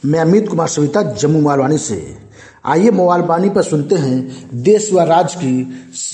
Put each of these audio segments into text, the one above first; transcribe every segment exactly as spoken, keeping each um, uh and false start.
मैं अमित कुमार सविता जम्मू मोबाइल से। आइए मोबाइल पर सुनते हैं देश व राज्य की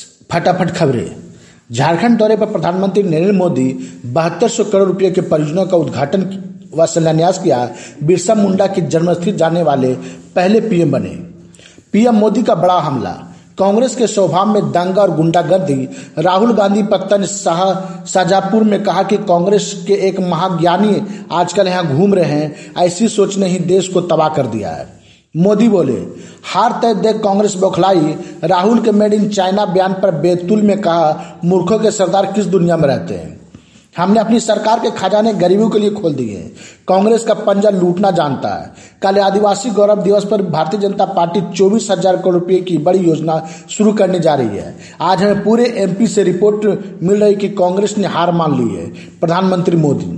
फटाफट खबरें। झारखंड दौरे पर प्रधानमंत्री नरेंद्र मोदी बहत्तर सौ करोड़ रुपए के परियोजना का उद्घाटन व शिलान्यास किया। बिरसा मुंडा की जन्मस्थली जाने वाले पहले पीएम बने। पीएम मोदी का बड़ा हमला, कांग्रेस के स्वभाव में दंगा और गुंडागर्दी। राहुल गांधी पत्तन शाह शाहजहांपुर में कहा कि कांग्रेस के एक महाज्ञानी आजकल यहां घूम रहे हैं, ऐसी सोच ने ही देश को तबाह कर दिया है। मोदी बोले, हार तय देख कांग्रेस बौखलाई। राहुल के मेड इन चाइना बयान पर बैतूल में कहा, मूर्खों के सरदार किस दुनिया में रहते हैं। हमने अपनी सरकार के खजाने गरीबों के लिए खोल दिए। कांग्रेस का पंजा लूटना जानता है। कल आदिवासी गौरव दिवस पर भारतीय जनता पार्टी चौबीस हजार करोड़ रुपए की बड़ी योजना शुरू करने जा रही है। आज हमें पूरे एमपी से रिपोर्ट मिल रही कि कांग्रेस ने हार मान ली है। प्रधानमंत्री मोदी,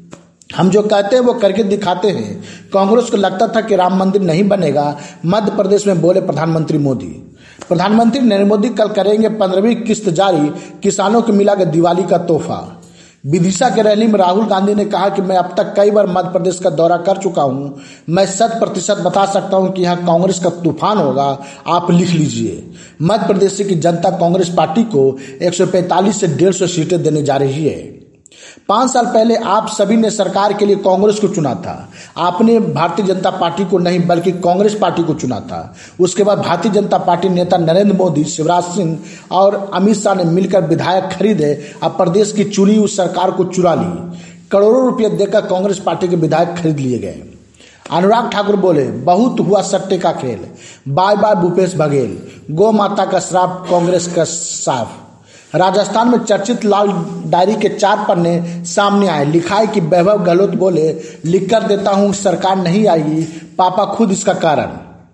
हम जो कहते हैं वो करके दिखाते हैं। कांग्रेस को लगता था कि राम मंदिर नहीं बनेगा, मध्य प्रदेश में बोले प्रधानमंत्री मोदी। प्रधानमंत्री नरेंद्र मोदी कल करेंगे पंद्रहवीं किस्त जारी, किसानों को मिला दिवाली का तोहफा। विदिशा के रैली में राहुल गांधी ने कहा कि मैं अब तक कई बार मध्य प्रदेश का दौरा कर चुका हूं, मैं शत प्रतिशत बता सकता हूं कि यहां कांग्रेस का तूफान होगा, आप लिख लीजिए। मध्य प्रदेश की जनता कांग्रेस पार्टी को एक सौ पैंतालीस से डेढ़ सौ सीटें देने जा रही है। पांच साल पहले आप सभी ने सरकार के लिए कांग्रेस को चुना था। आपने भारतीय जनता पार्टी को नहीं बल्कि कांग्रेस पार्टी को चुना था। उसके बाद भारतीय जनता पार्टी नेता नरेंद्र मोदी, शिवराज सिंह और अमित शाह ने मिलकर विधायक खरीदे। अब प्रदेश की चुनी हुई सरकार को चुरा ली। करोड़ों रुपये देकर कांग्रेस पार्टी के विधायक खरीद लिए गए। अनुराग ठाकुर बोले, बहुत हुआ सट्टे का खेल, बाय बाय भूपेश बघेल। गौ माता का श्राप कांग्रेस का साफ। राजस्थान में चर्चित लाल डायरी के चार पन्ने सामने आए। लिखा है कि वैभव गहलोत बोले, लिख कर देता हूं सरकार नहीं आएगी, पापा खुद इसका कारण।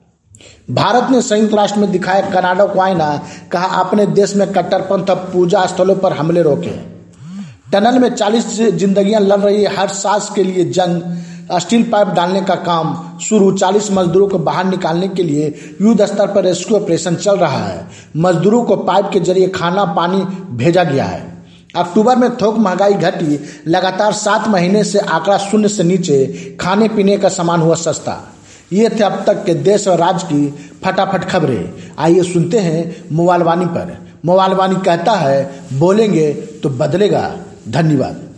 भारत ने संयुक्त राष्ट्र में दिखाया कनाडा को आईना, कहा अपने देश में कट्टरपंथ पूजा स्थलों पर हमले रोके। टनल में चालीस जिंदगियां लड़ रही है, हर सांस के लिए जंग। स्टील पाइप डालने का काम शुरू। चालीस मजदूरों को बाहर निकालने के लिए युद्ध स्तर पर रेस्क्यू ऑपरेशन चल रहा है। मजदूरों को पाइप के जरिए खाना पानी भेजा गया है। अक्टूबर में थोक महंगाई घटी, लगातार सात महीने से आंकड़ा शून्य से नीचे। खाने पीने का सामान हुआ सस्ता। ये थे अब तक के देश और राज्य की फटाफट खबरें। आइए सुनते हैं मोबाइल वाणी पर। मोबाइल वाणी कहता है, बोलेंगे तो बदलेगा। धन्यवाद।